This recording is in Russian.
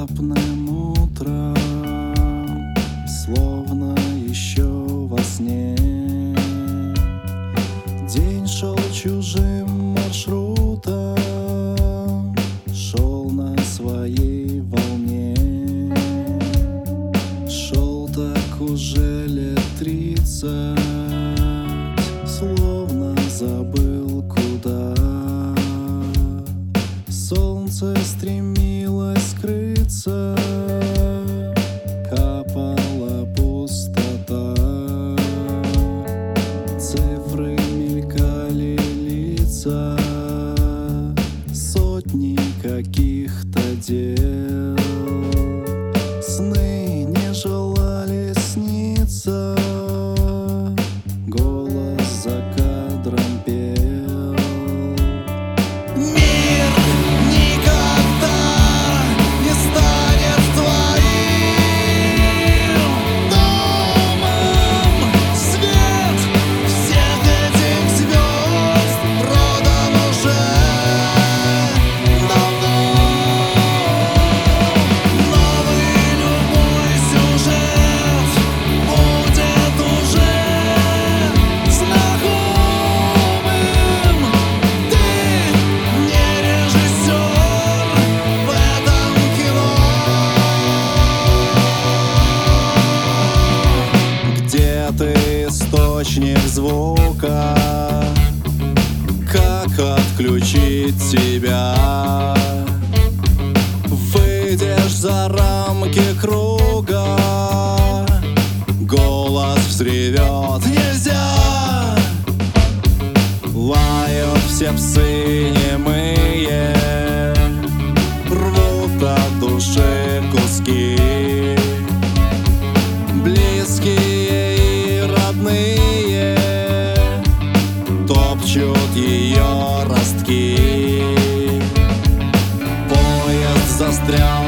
внезапным утром, словно еще во сне, день шел чужим маршрутом, шел на своей волне. Шел так уже лет 30, словно забыл куда. Солнце стремилось скрыться, капала пустота. Цифры мелькали, лица, сотни каких-то дел. Сны не желали сниться, голос за кадром пел. Мир никогда не станет твоим домом. Свет всех этих звезд продан уже давно. Новый любой сюжет будет уже знакомым. Ты не режиссер в этом кино. Где ты, источник звука? Как отключить тебя? Выйдешь за рамки круга, голос взревет: нельзя! Лают все псы немые, рвут от души куски. Близкие и родные топчут ее ростки. Поезд застрял